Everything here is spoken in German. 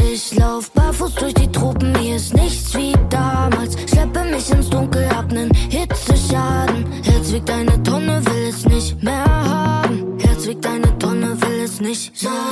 Ich lauf barfuß durch die Tropen, hier ist nichts wie damals. Schleppe mich ins Dunkel, hab nen Hitzeschaden. Herz wiegt eine Tonne, will es nicht mehr haben. Herz wiegt eine Tonne, will es nicht sagen.